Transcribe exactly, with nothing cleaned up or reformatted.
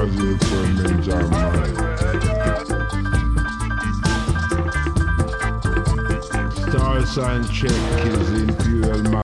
Brazil for major man. Star sign check is Imperial